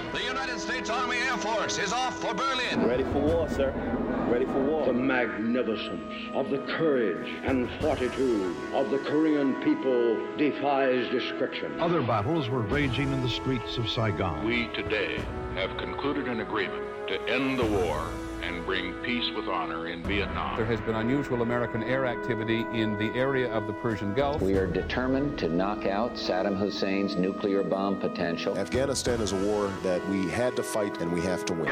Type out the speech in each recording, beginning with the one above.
The United States Army Air Force is off for Berlin. Ready for war, sir. Ready for war. The magnificence of the courage and fortitude of the Korean people defies description. Other battles were raging in the streets of Saigon. We today have concluded an agreement to end the war and bring peace with honor in Vietnam. There has been unusual American air activity in the area of the Persian Gulf. We are determined to knock out Saddam Hussein's nuclear bomb potential. Afghanistan is a war that we had to fight and we have to win.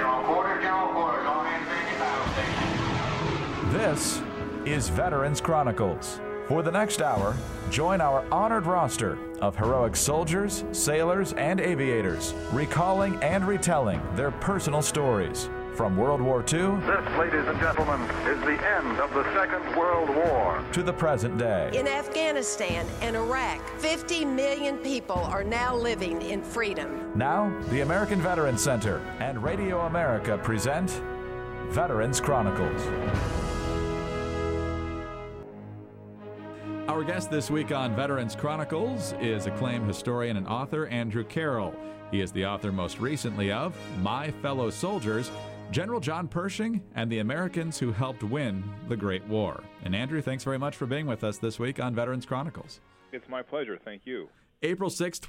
This is Veterans Chronicles. For the next hour, join our honored roster of heroic soldiers, sailors, and aviators, recalling and retelling their personal stories. From World War II, this, ladies and gentlemen, is the end of the Second World War, to the present day. In Afghanistan and Iraq, 50 million people are now living in freedom. Now, the American Veterans Center and Radio America present Veterans Chronicles. Our guest this week on Veterans Chronicles is acclaimed historian and author Andrew Carroll. He is the author most recently of My Fellow Soldiers, General John Pershing, and the Americans Who Helped Win the Great War. And Andrew, thanks very much for being with us this week on Veterans Chronicles. It's my pleasure. Thank you. April 6,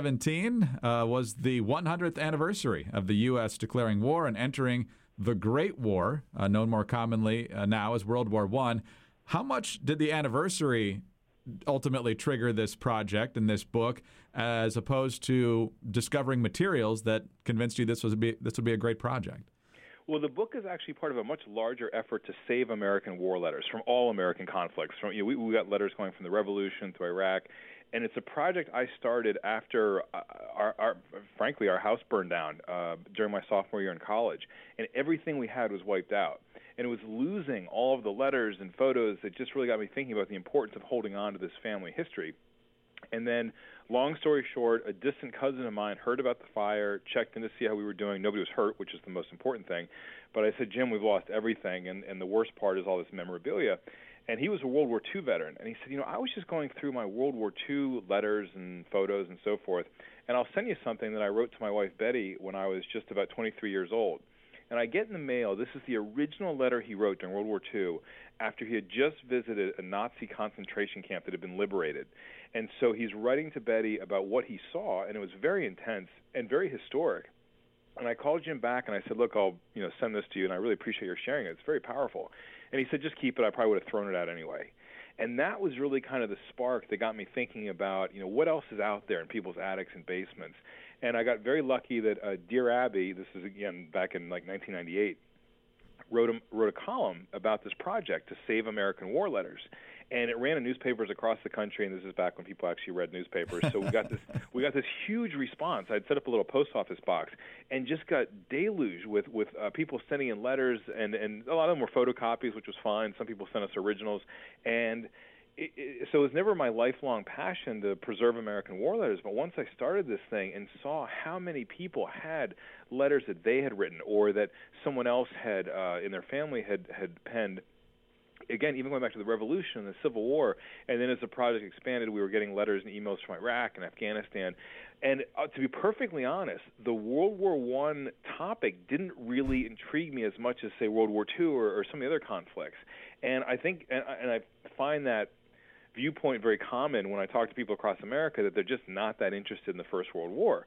2017 was the 100th anniversary of the U.S. declaring war and entering the Great War, known more commonly now as World War I. How much did the anniversary ultimately trigger this project and this book, as opposed to discovering materials that convinced you this would be a great project? Well, the book is actually part of a much larger effort to save American war letters from all American conflicts. We got letters going from the Revolution to Iraq, and it's a project I started after frankly, our house burned down during my sophomore year in college, and everything we had was wiped out. And it was losing all of the letters and photos that just really got me thinking about the importance of holding on to this family history. And then, long story short, a distant cousin of mine heard about the fire, checked in to see how we were doing. Nobody was hurt, which is the most important thing. But I said, Jim, we've lost everything, and the worst part is all this memorabilia. And he was a World War II veteran. And he said, I was just going through my World War II letters and photos and so forth, and I'll send you something that I wrote to my wife, Betty, when I was just about 23 years old. And I get in the mail, this is the original letter he wrote during World War II after he had just visited a Nazi concentration camp that had been liberated. And so he's writing to Betty about what he saw, and it was very intense and very historic. And I called Jim back and I said, look, I'll send this to you, and I really appreciate your sharing it. It's very powerful. And he said, just keep it. I probably would have thrown it out anyway. And that was really kind of the spark that got me thinking about, what else is out there in people's attics and basements. And I got very lucky that Dear Abby, this is again back in 1998, wrote a column about this project to save American war letters. And it ran in newspapers across the country, and this is back when people actually read newspapers. So we got this huge response. I'd set up a little post office box and just got deluged with people sending in letters, and a lot of them were photocopies, which was fine. Some people sent us originals, and so it was never my lifelong passion to preserve American war letters. But once I started this thing and saw how many people had letters that they had written or that someone else had in their family had penned. Again, even going back to the Revolution and the Civil War, and then as the project expanded, we were getting letters and emails from Iraq and Afghanistan. And to be perfectly honest, the World War I topic didn't really intrigue me as much as, say, World War II or some of the other conflicts. And I think, and I find that viewpoint very common when I talk to people across America, that they're just not that interested in the First World War.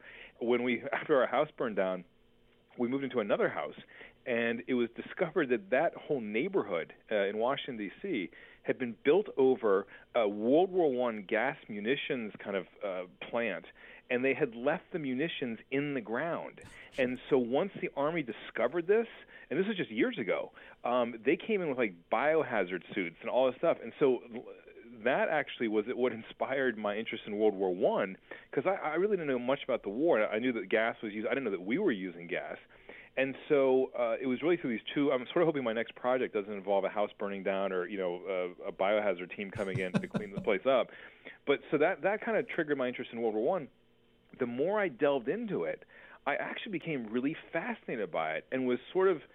After our house burned down, we moved into another house, and it was discovered that whole neighborhood in Washington, D.C. had been built over a World War I gas munitions kind of plant, and they had left the munitions in the ground. And so once the Army discovered this, and this was just years ago, they came in with biohazard suits and all this stuff. And so that actually was what inspired my interest in World War I, because I really didn't know much about the war. I knew that gas was used. I didn't know that we were using gas. And so it was really through these two. I'm sort of hoping my next project doesn't involve a house burning down or a biohazard team coming in to clean the place up. But so that kind of triggered my interest in World War I. The more I delved into it, I actually became really fascinated by it and was sort of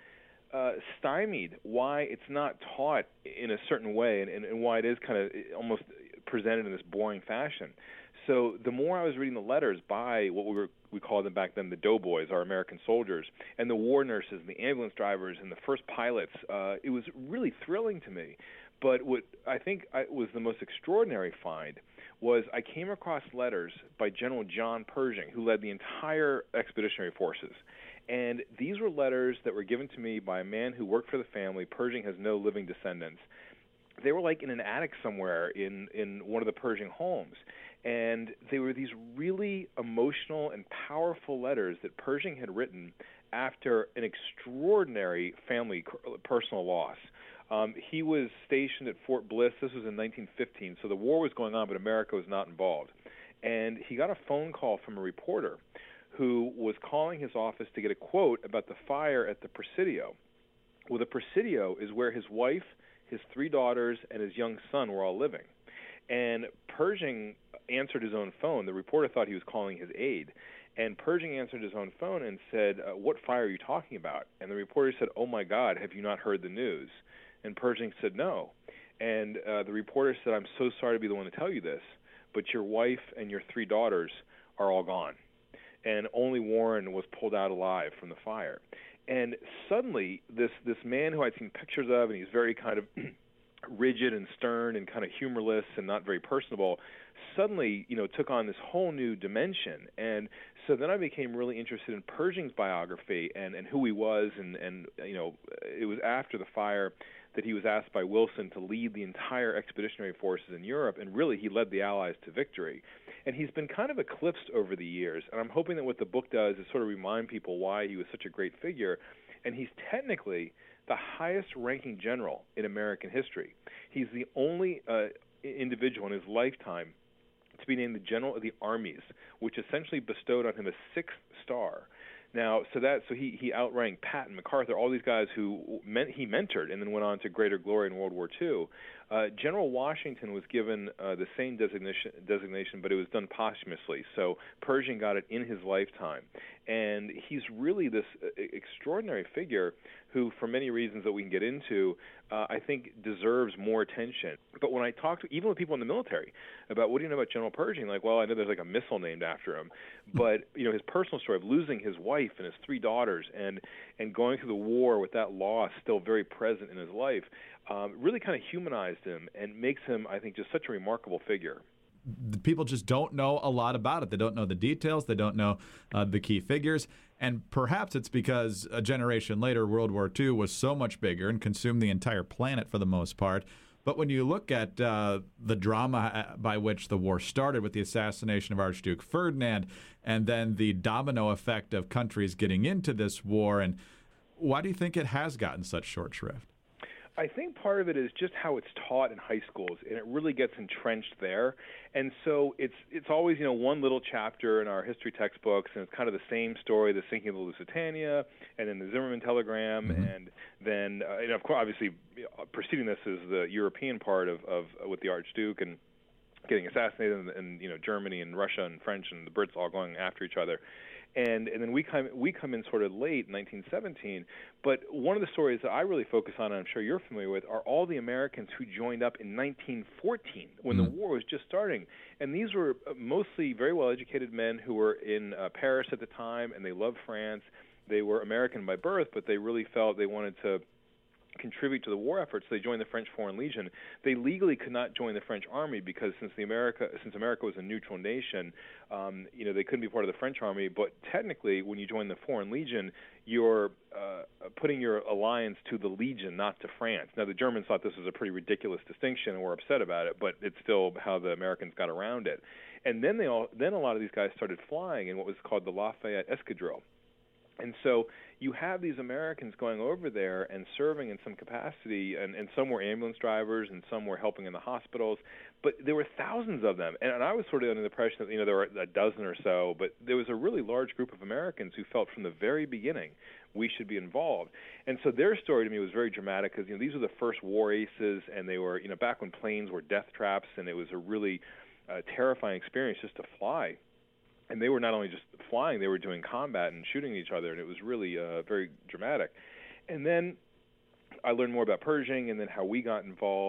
stymied why it's not taught in a certain way and why it is kind of almost presented in this boring fashion. so the more I was reading the letters by what we called them back then the doughboys, our American soldiers, and the war nurses, and the ambulance drivers, and the first pilots, it was really thrilling to me. But what I think was the most extraordinary find was I came across letters by General John Pershing, who led the entire expeditionary forces. And these were letters that were given to me by a man who worked for the family. Pershing has no living descendants. They were like in an attic somewhere in one of the Pershing homes. And they were these really emotional and powerful letters that Pershing had written after an extraordinary family personal loss. He was stationed at Fort Bliss. This was in 1915, so the war was going on, but America was not involved. And he got a phone call from a reporter who was calling his office to get a quote about the fire at the Presidio. Well, the Presidio is where his wife, his 3 daughters, and his young son were all living. And Pershing answered his own phone. The reporter thought he was calling his aide. And Pershing answered his own phone and said, what fire are you talking about? And the reporter said, oh, my God, have you not heard the news? And Pershing said, no. And the reporter said, I'm so sorry to be the one to tell you this, but your wife and your 3 daughters are all gone. And only Warren was pulled out alive from the fire. And suddenly, this man who I'd seen pictures of, and he's very kind of rigid and stern and kind of humorless and not very personable, suddenly, took on this whole new dimension. And so then I became really interested in Pershing's biography and who he was. And it was after the fire that he was asked by Wilson to lead the entire expeditionary forces in Europe, and really he led the Allies to victory. And he's been kind of eclipsed over the years, and I'm hoping that what the book does is sort of remind people why he was such a great figure. And he's technically the highest-ranking general in American history. He's the only individual in his lifetime to be named the General of the Armies, which essentially bestowed on him a 6th star. Now, so he outranked Patton, MacArthur, all these guys who he mentored and then went on to greater glory in World War II. General Washington was given the same designation, but it was done posthumously. So Pershing got it in his lifetime. And he's really this extraordinary figure who, for many reasons that we can get into, I think deserves more attention. But when I talk to, even with people in the military, about what do you know about General Pershing, like, well, I know there's like a missile named after him. But, his personal story of losing his wife and his 3 daughters and going through the war with that loss still very present in his life, really kind of humanized him and makes him, I think, just such a remarkable figure. People just don't know a lot about it. They don't know the details. They don't know the key figures. And perhaps it's because a generation later, World War II was so much bigger and consumed the entire planet for the most part. But when you look at the drama by which the war started with the assassination of Archduke Ferdinand and then the domino effect of countries getting into this war, and why do you think it has gotten such short shrift? I think part of it is just how it's taught in high schools, and it really gets entrenched there. And so it's always, one little chapter in our history textbooks, and it's kind of the same story, the sinking of the Lusitania, and then the Zimmerman telegram, and then, of course, obviously, preceding this is the European part of with the Archduke and getting assassinated, and Germany and Russia and French and the Brits all going after each other. And then we come in sort of late, 1917. But one of the stories that I really focus on, and I'm sure you're familiar with, are all the Americans who joined up in 1914 when the war was just starting. And these were mostly very well-educated men who were in Paris at the time, and they loved France. They were American by birth, but they really felt they wanted to contribute to the war efforts. They joined the French Foreign Legion. They legally could not join the French Army because since America was a neutral nation, they couldn't be part of the French Army. But technically, when you join the Foreign Legion, you're putting your alliance to the Legion, not to France. Now, the Germans thought this was a pretty ridiculous distinction and were upset about it, but it's still how the Americans got around it. And then a lot of these guys started flying in what was called the Lafayette Escadrille. And so you have these Americans going over there and serving in some capacity, and some were ambulance drivers and some were helping in the hospitals, but there were thousands of them. And I was sort of under the impression that, there were a dozen or so, but there was a really large group of Americans who felt from the very beginning we should be involved. And so their story to me was very dramatic because, these were the first war aces, and they were, back when planes were death traps, and it was a really terrifying experience just to fly. And they were not only just flying, they were doing combat and shooting each other, and it was really very dramatic. And then I learned more about Pershing and then how we got involved.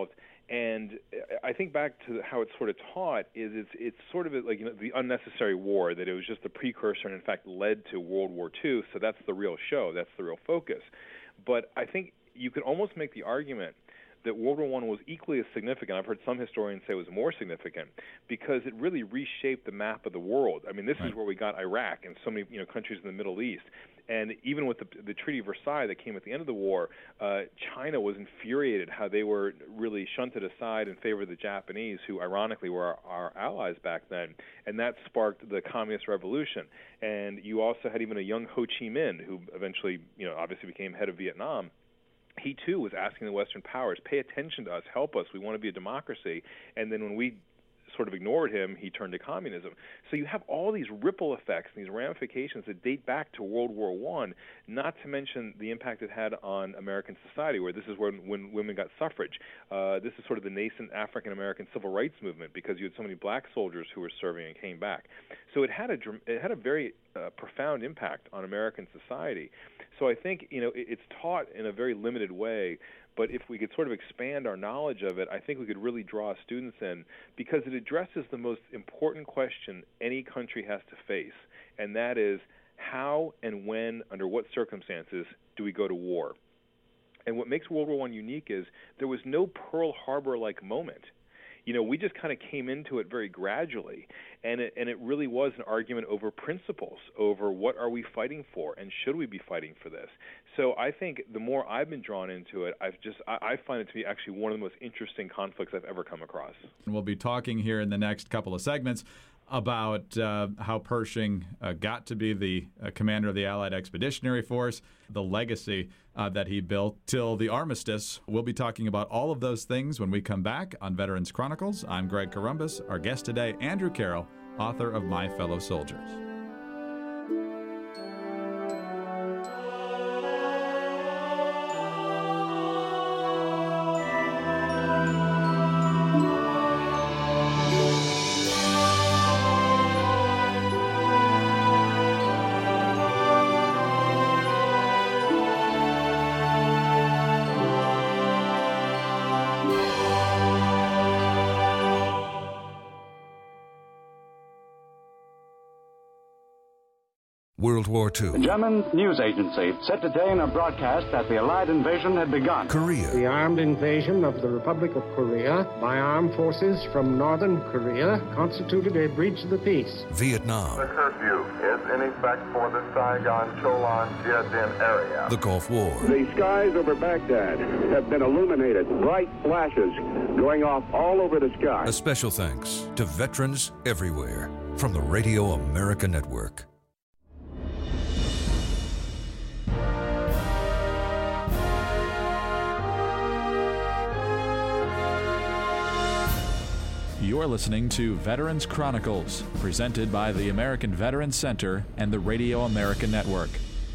And I think back to how it's sort of taught is it's sort of like the unnecessary war, that it was just the precursor and in fact led to World War II. So that's the real show, that's the real focus. But I think you could almost make the argument that World War I was equally as significant. I've heard some historians say it was more significant because it really reshaped the map of the world. I mean, this is where we got Iraq and so many countries in the Middle East. And even with the Treaty of Versailles that came at the end of the war, China was infuriated how they were really shunted aside in favor of the Japanese, who ironically were our allies back then. And that sparked the Communist Revolution. And you also had even a young Ho Chi Minh, who eventually, obviously became head of Vietnam. He, too, was asking the Western powers, pay attention to us, help us, we want to be a democracy. And then when we sort of ignored him, he turned to communism. So you have all these ripple effects and these ramifications that date back to World War I, not to mention the impact it had on American society, where this is when women got suffrage. This is sort of the nascent African-American civil rights movement because you had so many black soldiers who were serving and came back. So it had a very profound impact on American society. So I think, it's taught in a very limited way, but if we could sort of expand our knowledge of it, I think we could really draw students in, because it addresses the most important question any country has to face, and that is how and when, under what circumstances, do we go to war? And what makes World War I unique is there was no Pearl Harbor-like moment. We just kind of came into it very gradually, and it really was an argument over principles, over what are we fighting for, and should we be fighting for this? So I think the more I've been drawn into it, I find it to be actually one of the most interesting conflicts I've ever come across. And we'll be talking here in the next couple of segments about how Pershing got to be the commander of the Allied Expeditionary Force, the legacy that he built till the armistice. We'll be talking about all of those things when we come back on Veterans Chronicles. I'm Greg Corombos. Our guest today, Andrew Carroll, author of My Fellow Soldiers. World War II. The German news agency said today in a broadcast that the Allied invasion had begun. Korea. The armed invasion of the Republic of Korea by armed forces from northern Korea constituted a breach of the peace. Vietnam. The curfew is in effect for the Saigon, Cholan, Jiadin area. The Gulf War. The skies over Baghdad have been illuminated. Bright flashes going off all over the sky. A special thanks to veterans everywhere from the Radio America Network. You're listening to Veterans Chronicles, presented by the American Veterans Center and the Radio America Network.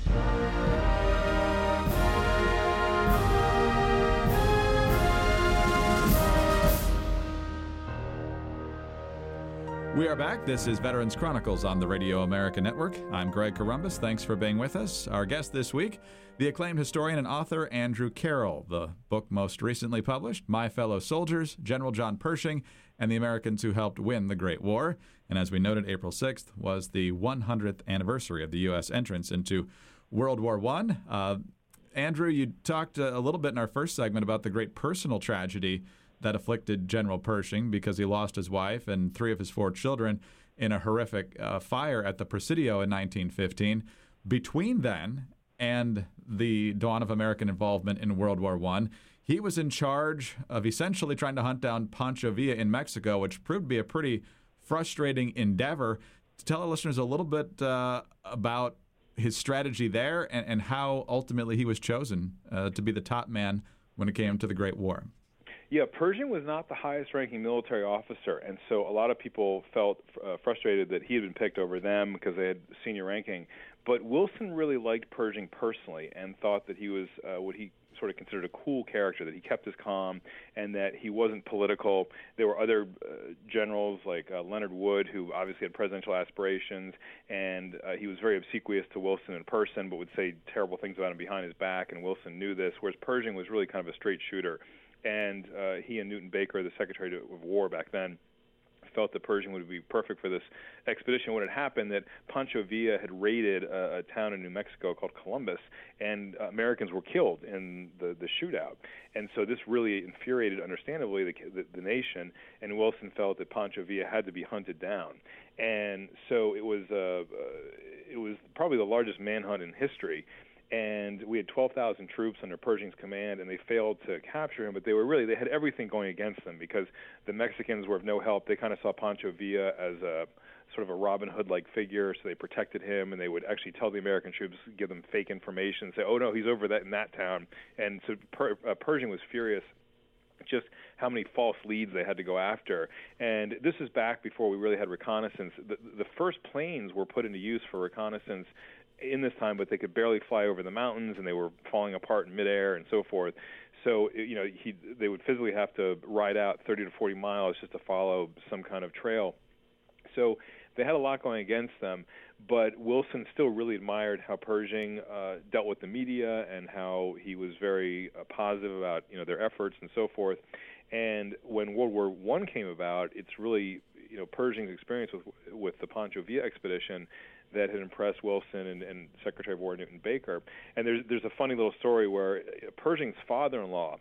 We are back. This is Veterans Chronicles on the Radio America Network. I'm Greg Corombos. Thanks for being with us. Our guest this week, the acclaimed historian and author Andrew Carroll. The book most recently published, My Fellow Soldiers, General John Pershing, and the Americans Who Helped Win the Great War. And as we noted, April 6th was the 100th anniversary of the U.S. entrance into World War I. Andrew, you talked a little bit in our first segment about the great personal tragedy that afflicted General Pershing because he lost his wife and 3 of his 4 children in a horrific fire at the Presidio in 1915. Between then and the dawn of American involvement in World War I, he was in charge of essentially trying to hunt down Pancho Villa in Mexico, which proved to be a pretty frustrating endeavor. Tell our listeners a little bit about his strategy there and how ultimately he was chosen to be the top man when it came to the Great War. Yeah, Pershing was not the highest-ranking military officer, and so a lot of people felt frustrated that he had been picked over them because they had senior ranking. But Wilson really liked Pershing personally and thought that he was what he sort of considered a cool character, that he kept his calm and that he wasn't political. There were other generals like Leonard Wood, who obviously had presidential aspirations, and he was very obsequious to Wilson in person but would say terrible things about him behind his back, and Wilson knew this, whereas Pershing was really kind of a straight shooter. And he and Newton Baker, the Secretary of War back then, felt that Pershing would be perfect for this expedition. When it happened that Pancho Villa had raided a town in New Mexico called Columbus, and Americans were killed in the shootout. And so this really infuriated, understandably, the nation, and Wilson felt that Pancho Villa had to be hunted down. And so it was probably the largest manhunt in history. And we had 12,000 troops under Pershing's command, and they failed to capture him. But they had everything going against them because the Mexicans were of no help. They kind of saw Pancho Villa as a sort of a Robin Hood-like figure, so they protected him, and they would actually tell the American troops, give them fake information, say, "Oh no, he's over in that town." And so Pershing was furious just how many false leads they had to go after. And this is back before we really had reconnaissance. The first planes were put into use for reconnaissance in this time, but they could barely fly over the mountains, and they were falling apart in midair and so forth. So, they would physically have to ride out 30 to 40 miles just to follow some kind of trail. So they had a lot going against them, but Wilson still really admired how Pershing dealt with the media and how he was very positive about, their efforts and so forth. And when World War I came about, it's really, Pershing's experience with the Pancho Villa expedition that had impressed Wilson and Secretary of War Newton Baker. And there's a funny little story where Pershing's father-in-law,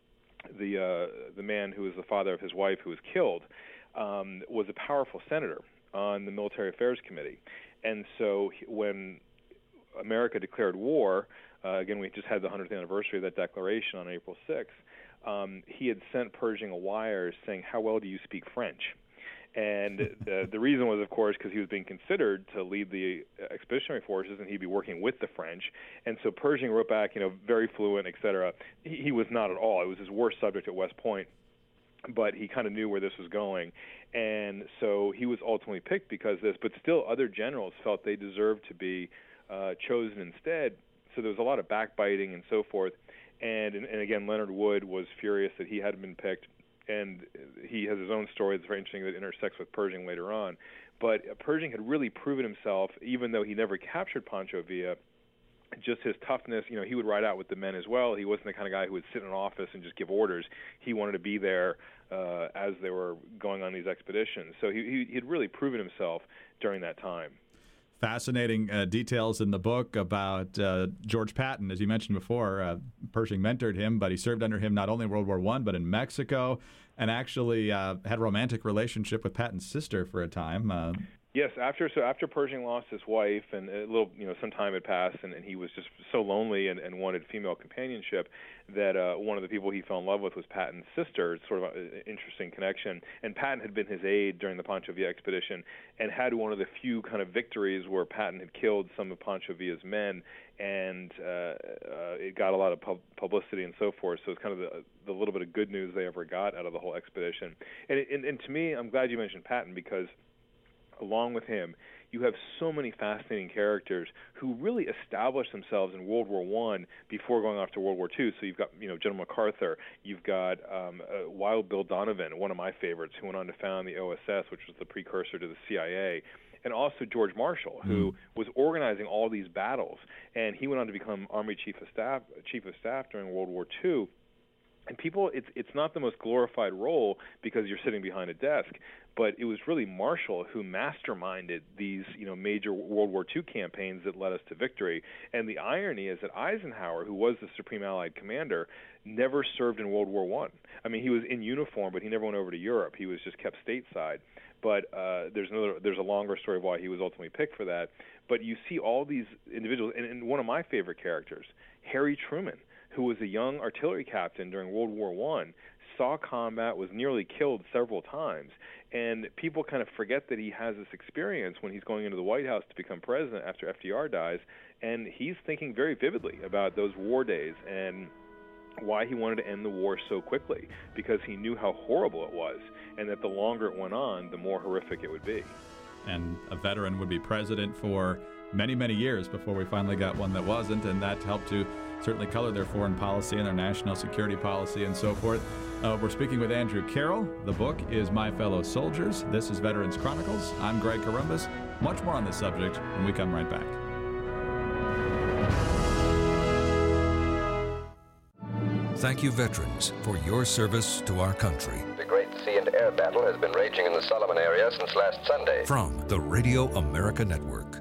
the man who was the father of his wife who was killed, was a powerful senator on the Military Affairs Committee. And so when America declared war, again, we just had the 100th anniversary of that declaration on April 6th, he had sent Pershing a wire saying, "How well do you speak French?" And the reason was, of course, because he was being considered to lead the expeditionary forces, and he'd be working with the French. And so Pershing wrote back, very fluent, et cetera. He was not at all. It was his worst subject at West Point, but he kind of knew where this was going. And so he was ultimately picked because of this. But still, other generals felt they deserved to be chosen instead. So there was a lot of backbiting and so forth. And again, Leonard Wood was furious that he hadn't been picked. And he has his own story that's very interesting that intersects with Pershing later on. But Pershing had really proven himself, even though he never captured Pancho Villa, just his toughness. He would ride out with the men as well. He wasn't the kind of guy who would sit in an office and just give orders. He wanted to be there as they were going on these expeditions. So he'd really proven himself during that time. Fascinating details in the book about George Patton. As you mentioned before, Pershing mentored him, but he served under him not only in World War I, but in Mexico, and actually had a romantic relationship with Patton's sister for a time. Yes, after Pershing lost his wife, and some time had passed, and he was just so lonely and wanted female companionship that one of the people he fell in love with was Patton's sister. It's sort of an interesting connection. And Patton had been his aide during the Pancho Villa expedition and had one of the few kind of victories where Patton had killed some of Pancho Villa's men, and it got a lot of publicity and so forth. So it's kind of the little bit of good news they ever got out of the whole expedition. And to me, I'm glad you mentioned Patton, because along with him, you have so many fascinating characters who really established themselves in World War I before going off to World War II. So you've got, General MacArthur. You've got Wild Bill Donovan, one of my favorites, who went on to found the OSS, which was the precursor to the CIA. And also George Marshall, who was organizing all these battles. And he went on to become Army Chief of Staff during World War II. And people, it's not the most glorified role because you're sitting behind a desk, but it was really Marshall who masterminded these, major World War II campaigns that led us to victory. And the irony is that Eisenhower, who was the Supreme Allied Commander, never served in World War I. I mean, he was in uniform, but he never went over to Europe. He was just kept stateside. But there's a longer story of why he was ultimately picked for that. But you see all these individuals, and one of my favorite characters, Harry Truman, who was a young artillery captain during World War I, saw combat, was nearly killed several times. And people kind of forget that he has this experience when he's going into the White House to become president after FDR dies. And he's thinking very vividly about those war days and why he wanted to end the war so quickly, because he knew how horrible it was, and that the longer it went on, the more horrific it would be. And a veteran would be president for many, many years before we finally got one that wasn't, and that helped to certainly color their foreign policy and their national security policy and so forth. We're speaking with Andrew Carroll. The book is My Fellow Soldiers. This is Veterans Chronicles. I'm Greg Corombos. Much more on this subject when we come right back. Thank you, veterans, for your service to our country. The great sea and air battle has been raging in the Solomon area since last Sunday. From the Radio America Network.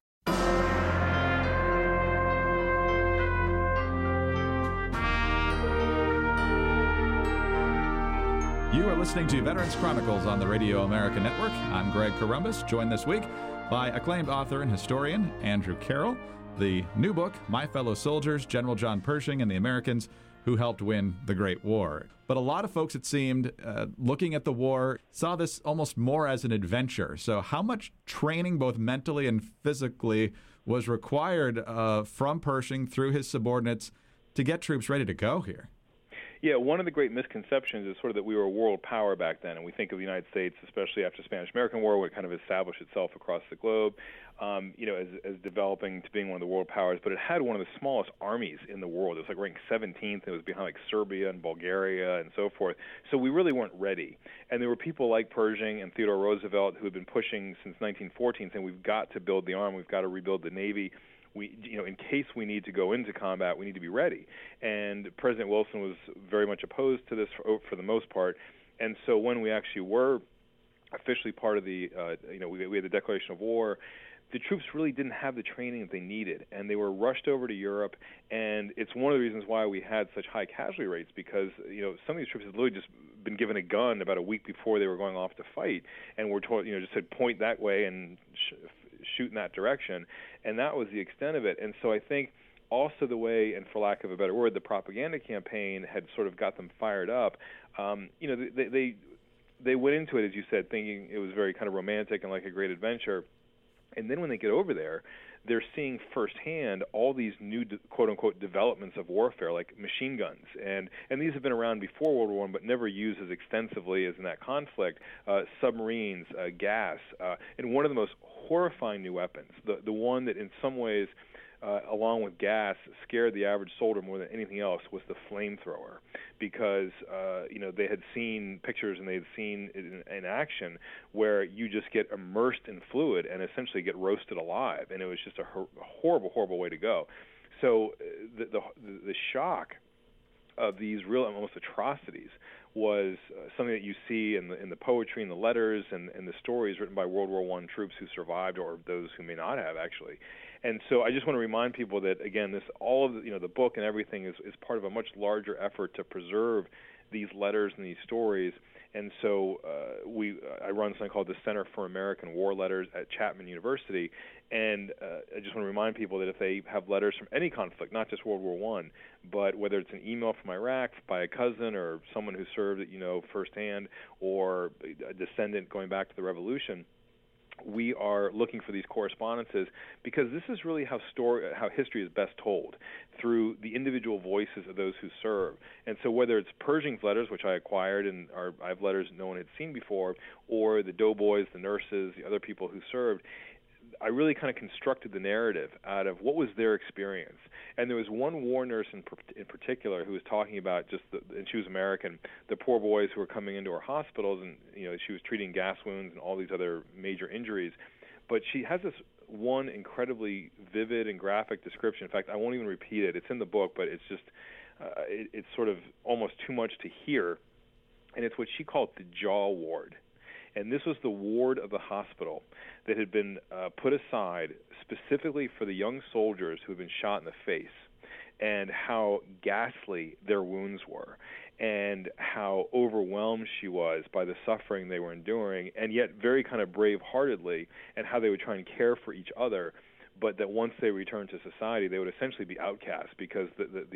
You are listening to Veterans Chronicles on the Radio America Network. I'm Greg Corombos, joined this week by acclaimed author and historian Andrew Carroll. The new book, My Fellow Soldiers, General John Pershing and the Americans Who Helped Win the Great War. But a lot of folks, it seemed, looking at the war, saw this almost more as an adventure. So how much training, both mentally and physically, was required from Pershing through his subordinates to get troops ready to go here? Yeah, one of the great misconceptions is sort of that we were a world power back then, and we think of the United States, especially after the Spanish-American War, where it kind of established itself across the globe, as developing to being one of the world powers. But it had one of the smallest armies in the world. It was like ranked 17th. It was behind like Serbia and Bulgaria and so forth. So we really weren't ready. And there were people like Pershing and Theodore Roosevelt who had been pushing since 1914, saying we've got to build the army, we've got to rebuild the Navy. In case we need to go into combat, we need to be ready. And President Wilson was very much opposed to this for the most part. And so when we actually were officially part of the, we had the declaration of war, the troops really didn't have the training that they needed, and they were rushed over to Europe. And it's one of the reasons why we had such high casualty rates, because some of these troops had literally just been given a gun about a week before they were going off to fight, and were told, just said point that way and shoot in that direction, and that was the extent of it. And so I think also the way, and for lack of a better word, the propaganda campaign had sort of got them fired up. They went into it, as you said, thinking it was very kind of romantic and like a great adventure. And then when they get over there, they're seeing firsthand all these new, quote-unquote, developments of warfare, like machine guns. And these have been around before World War I, but never used as extensively as in that conflict. Submarines, gas, and one of the most horrifying new weapons, the one that in some ways, along with gas, scared the average soldier more than anything else, was the flamethrower, because they had seen pictures and they had seen it in action where you just get immersed in fluid and essentially get roasted alive, and it was just a horrible, horrible way to go. So the shock of these real almost atrocities was something that you see in the poetry and the letters and the stories written by World War I troops who survived, or those who may not have actually. And so I just want to remind people that, again, all of the book and everything is part of a much larger effort to preserve these letters and these stories. And so I run something called the Center for American War Letters at Chapman University. And I just want to remind people that if they have letters from any conflict, not just World War I, but whether it's an email from Iraq by a cousin or someone who served it, firsthand, or a descendant going back to the Revolution, we are looking for these correspondences, because this is really how history is best told, through the individual voices of those who serve. And so whether it's Pershing's letters, which I acquired and I have letters no one had seen before, or the doughboys, the nurses, the other people who served, I really kind of constructed the narrative out of what was their experience. And there was one war nurse in particular who was talking about and she was American, the poor boys who were coming into our hospitals, and she was treating gas wounds and all these other major injuries. But she has this one incredibly vivid and graphic description. In fact, I won't even repeat it. It's in the book, but it's just it's sort of almost too much to hear. And it's what she called the jaw ward. And this was the ward of the hospital that had been put aside specifically for the young soldiers who had been shot in the face, and how ghastly their wounds were, and how overwhelmed she was by the suffering they were enduring, and yet very kind of brave-heartedly, and how they would try and care for each other, but that once they returned to society, they would essentially be outcast because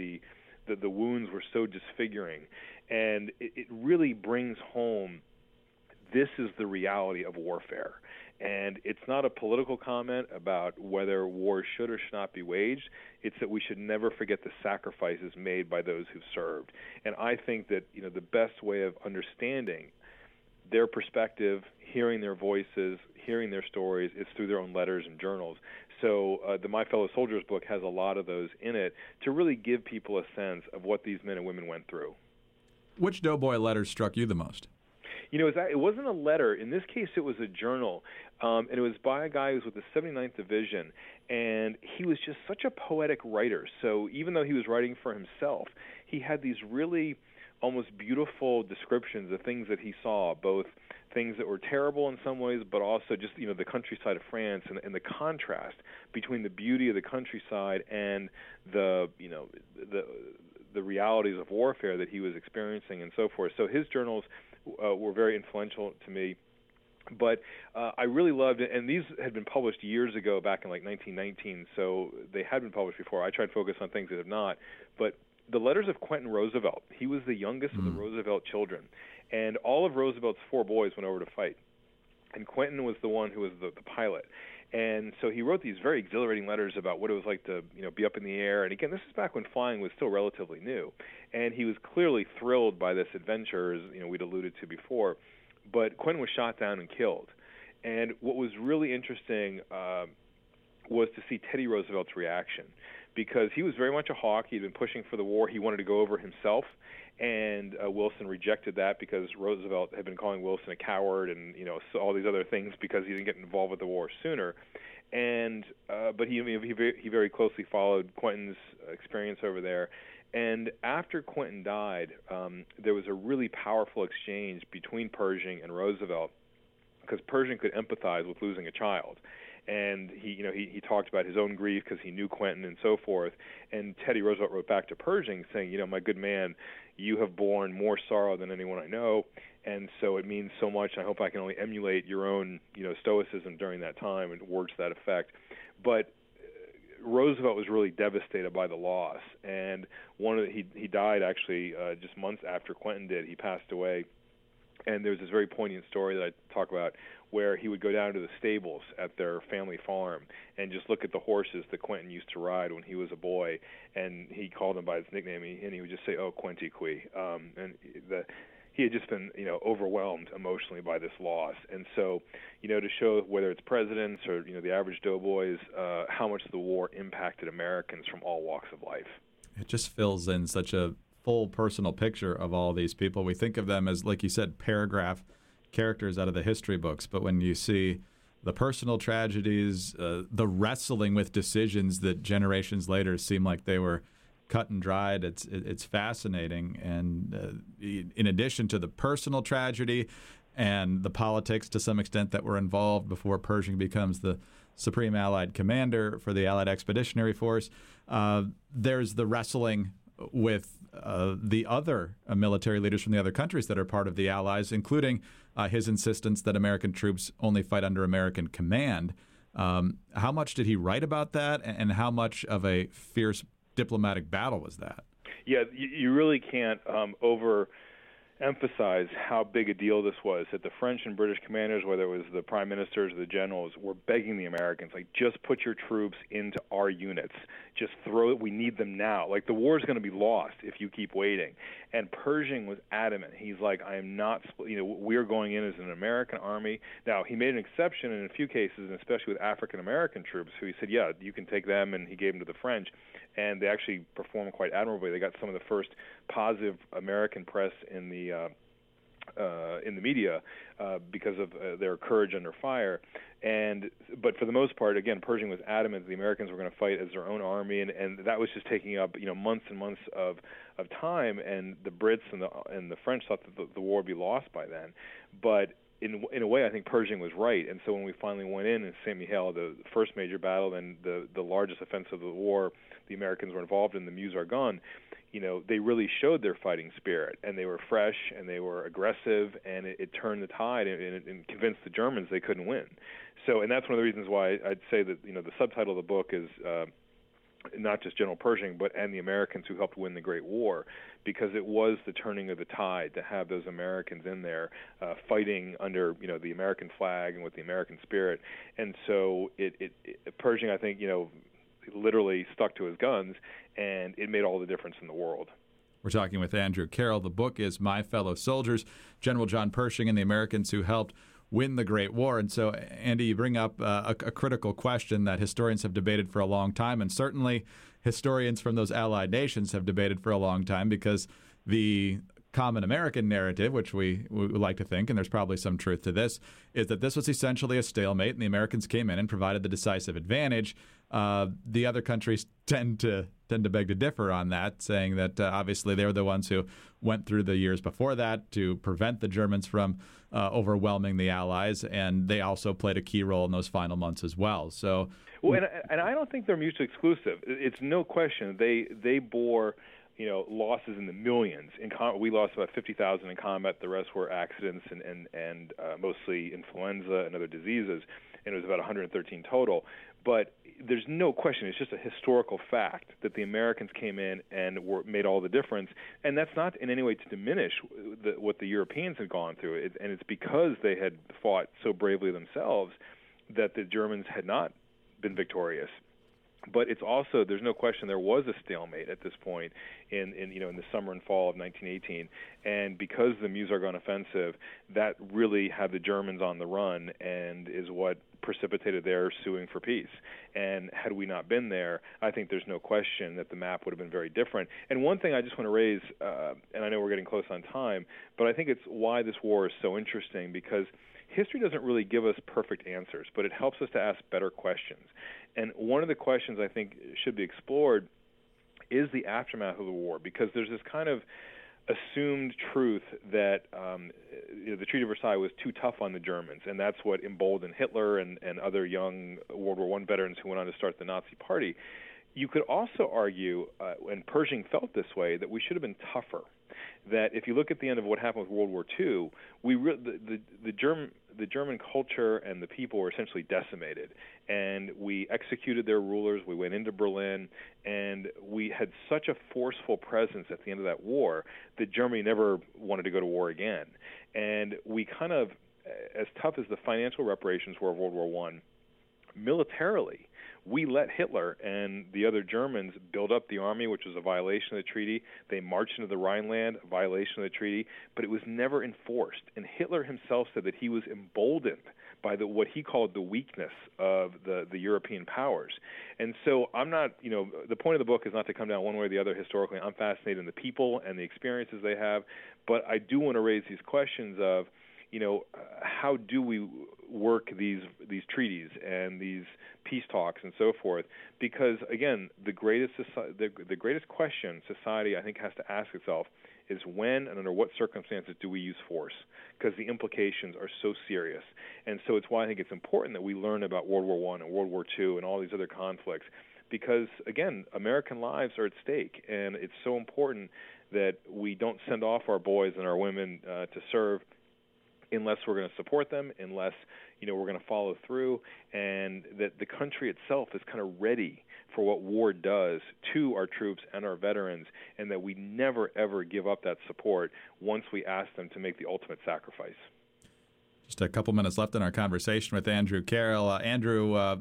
the wounds were so disfiguring. And it really brings home, this is the reality of warfare. And it's not a political comment about whether war should or should not be waged. It's that we should never forget the sacrifices made by those who've served. And I think that the best way of understanding their perspective, hearing their voices, hearing their stories, is through their own letters and journals. So the My Fellow Soldiers book has a lot of those in it to really give people a sense of what these men and women went through. Which doughboy letters struck you the most? It wasn't a letter. In this case, it was a journal, and it was by a guy who was with the 79th Division, and he was just such a poetic writer. So even though he was writing for himself, he had these really almost beautiful descriptions of things that he saw, both things that were terrible in some ways, but also just, the countryside of France and the contrast between the beauty of the countryside and the realities of warfare that he was experiencing and so forth. So his journals were very influential to me. But I really loved it, and these had been published years ago, back in like 1919, so they had been published before. I tried to focus on things that have not. But the letters of Quentin Roosevelt, he was the youngest of the Roosevelt children, and all of Roosevelt's 4 boys went over to fight. And Quentin was the one who was the pilot. And so he wrote these very exhilarating letters about what it was like to, be up in the air. And again, this is back when flying was still relatively new. And he was clearly thrilled by this adventure, as we'd alluded to before. But Quentin was shot down and killed. And what was really interesting was to see Teddy Roosevelt's reaction, because he was very much a hawk. He'd been pushing for the war. He wanted to go over himself. And Wilson rejected that because Roosevelt had been calling Wilson a coward and so all these other things because he didn't get involved with the war sooner. And but he very closely followed Quentin's experience over there. And after Quentin died, there was a really powerful exchange between Pershing and Roosevelt, because Pershing could empathize with losing a child. And he talked about his own grief because he knew Quentin and so forth. And Teddy Roosevelt wrote back to Pershing saying, my good man, you have borne more sorrow than anyone I know, and so it means so much. I hope I can only emulate your own, stoicism during that time, and words to that effect. But Roosevelt was really devastated by the loss, and he died actually just months after Quentin did. He passed away. And there's this very poignant story that I talk about where he would go down to the stables at their family farm and just look at the horses that Quentin used to ride when he was a boy, and he called them by his nickname, and he would just say, "Oh, Quenty Quee," and he had just been, overwhelmed emotionally by this loss. And so, to show whether it's presidents or, the average doughboys, how much the war impacted Americans from all walks of life. It just fills in such a full personal picture of all these people. We think of them as, like you said, paragraph characters out of the history books, but when you see the personal tragedies, the wrestling with decisions that generations later seem like they were cut and dried, it's fascinating. And in addition to the personal tragedy and the politics to some extent that were involved before Pershing becomes the Supreme Allied Commander for the Allied Expeditionary Force, there's the wrestling with the other military leaders from the other countries that are part of the Allies, including his insistence that American troops only fight under American command. How much did he write about that, and how much of a fierce diplomatic battle was that? Yeah, you really can't emphasize how big a deal this was, that the French and British commanders, whether it was the prime ministers or the generals, were begging the Americans, just put your troops into our units. Just we need them now. The war's going to be lost if you keep waiting. And Pershing was adamant. He's like, I am not, we're going in as an American army. Now, he made an exception in a few cases, and especially with African-American troops, who he said, yeah, you can take them, and he gave them to the French. And they actually performed quite admirably. They got some of the first positive American press in the media because of their courage under fire. But for the most part, again, Pershing was adamant that the Americans were going to fight as their own army, and that was just taking up months and months of time. And the Brits and the French thought that the war would be lost by then. But in a way, I think Pershing was right. And so when we finally went in Saint-Mihiel, the first major battle, then the largest offensive of the war, the Americans were involved in, the Meuse-Argonne, they really showed their fighting spirit, and they were fresh, and they were aggressive, and it turned the tide and convinced the Germans they couldn't win. So, and that's one of the reasons why I'd say that, the subtitle of the book is not just General Pershing, and the Americans who helped win the Great War, because it was the turning of the tide to have those Americans in there fighting under, the American flag and with the American spirit. And so Pershing, I think, literally stuck to his guns, and it made all the difference in the world. We're talking with Andrew Carroll. The book is My Fellow Soldiers, General John Pershing and the Americans Who Helped Win the Great War. And so, Andy, you bring up a critical question that historians have debated for a long time, and certainly historians from those allied nations have debated for a long time, because the common American narrative, which we like to think, and there's probably some truth to this, is that this was essentially a stalemate, and the Americans came in and provided the decisive advantage. The other countries tend to tend to beg to differ on that, saying that obviously they were the ones who went through the years before that to prevent the Germans from overwhelming the Allies, and they also played a key role in those final months as well. So, and I don't think they're mutually exclusive. It's no question they bore losses in the millions. We lost about 50,000 in combat. The rest were accidents and mostly influenza and other diseases, and it was about 113 total. But there's no question. It's just a historical fact that the Americans came in and made all the difference. And that's not in any way to diminish what the Europeans had gone through. And it's because they had fought so bravely themselves that the Germans had not been victorious. But it's also, there's no question there was a stalemate at this point in the summer and fall of 1918. And because the Meuse-Argonne offensive, that really had the Germans on the run and is what precipitated their suing for peace. And had we not been there, I think there's no question that the map would have been very different. And one thing I just want to raise, and I know we're getting close on time, but I think it's why this war is so interesting, because history doesn't really give us perfect answers, but it helps us to ask better questions. And one of the questions I think should be explored is the aftermath of the war, because there's this kind of assumed truth that the Treaty of Versailles was too tough on the Germans, and that's what emboldened Hitler and other young World War I veterans who went on to start the Nazi Party. You could also argue, and Pershing felt this way, that we should have been tougher. That if you look at the end of what happened with World War II, the German culture and the people were essentially decimated, and we executed their rulers. We went into Berlin, and we had such a forceful presence at the end of that war that Germany never wanted to go to war again. And we kind of, as tough as the financial reparations were of World War I, militarily, we let Hitler and the other Germans build up the army, which was a violation of the treaty. They marched into the Rhineland, a violation of the treaty, but it was never enforced. And Hitler himself said that he was emboldened by what he called the weakness of the European powers. And so I'm not, the point of the book is not to come down one way or the other historically. I'm fascinated in the people and the experiences they have, but I do want to raise these questions of, how do we work these treaties and these peace talks and so forth? Because again, the greatest question society I think has to ask itself is when and under what circumstances do we use force? Because the implications are so serious, and so it's why I think it's important that we learn about World War I and World War II and all these other conflicts. Because again, American lives are at stake, and it's so important that we don't send off our boys and our women to serve unless we're going to support them, unless we're going to follow through, and that the country itself is kind of ready for what war does to our troops and our veterans, and that we never, ever give up that support once we ask them to make the ultimate sacrifice. Just a couple minutes left in our conversation with Andrew Carroll. Andrew,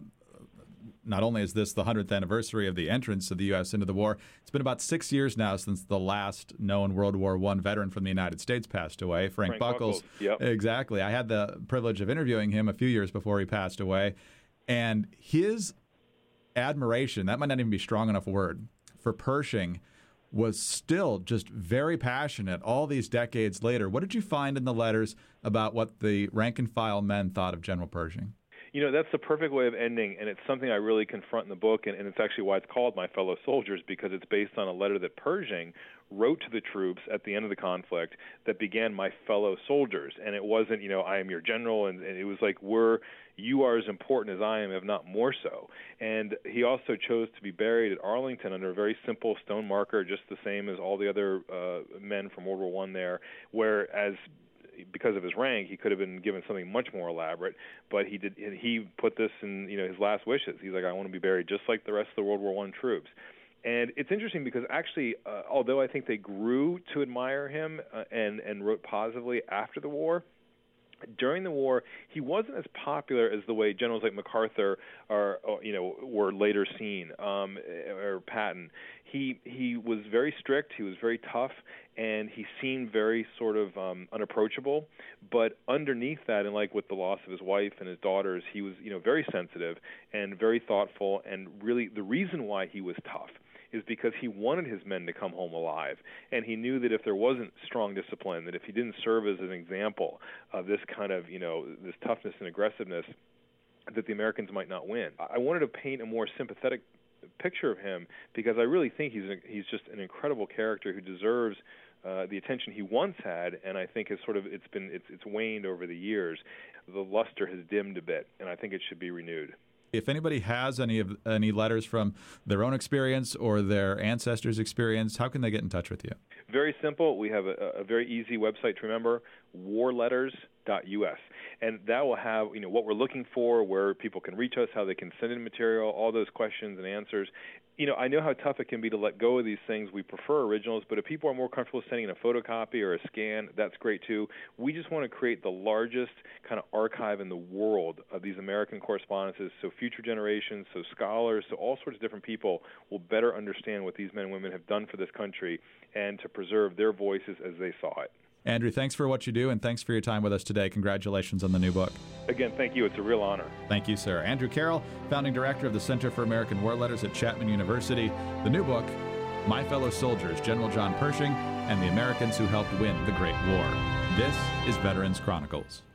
not only is this the 100th anniversary of the entrance of the U.S. into the war, it's been about 6 years now since the last known World War I veteran from the United States passed away, Frank Buckles. Yep. Exactly. I had the privilege of interviewing him a few years before he passed away, and his admiration, that might not even be a strong enough word, for Pershing was still just very passionate all these decades later. What did you find in the letters about what the rank-and-file men thought of General Pershing? That's the perfect way of ending, and it's something I really confront in the book, and it's actually why it's called My Fellow Soldiers, because it's based on a letter that Pershing wrote to the troops at the end of the conflict that began My Fellow Soldiers. And it wasn't, I am your general, and it was like, you are as important as I am, if not more so. And he also chose to be buried at Arlington under a very simple stone marker, just the same as all the other men from World War I there, whereas because of his rank, he could have been given something much more elaborate, but he put this in his last wishes. He's like, I want to be buried just like the rest of the World War I troops. And it's interesting because actually, although I think they grew to admire him and wrote positively after the war, during the war, he wasn't as popular as the way generals like MacArthur were later seen, or Patton. He was very strict, he was very tough, and he seemed very sort of unapproachable. But underneath that, and like with the loss of his wife and his daughters, he was very sensitive and very thoughtful. And really, the reason why he was tough is because he wanted his men to come home alive. And he knew that if there wasn't strong discipline, that if he didn't serve as an example of this kind of, this toughness and aggressiveness, that the Americans might not win. I wanted to paint a more sympathetic picture of him because I really think he's just an incredible character who deserves the attention he once had, and I think it's waned over the years. The luster has dimmed a bit, and I think it should be renewed. If anybody has any letters from their own experience or their ancestors' experience, how can they get in touch with you? Very simple. We have a very easy website to remember, warletters.us. And that will have, what we're looking for, where people can reach us, how they can send in material, all those questions and answers. I know how tough it can be to let go of these things. We prefer originals, but if people are more comfortable sending in a photocopy or a scan, that's great too. We just want to create the largest kind of archive in the world of these American correspondences so future generations, so scholars, so all sorts of different people will better understand what these men and women have done for this country and to preserve their voices as they saw it. Andrew, thanks for what you do, and thanks for your time with us today. Congratulations on the new book. Again, thank you. It's a real honor. Thank you, sir. Andrew Carroll, founding director of the Center for American War Letters at Chapman University. The new book, My Fellow Soldiers, General John Pershing and the Americans Who Helped Win the Great War. This is Veterans Chronicles.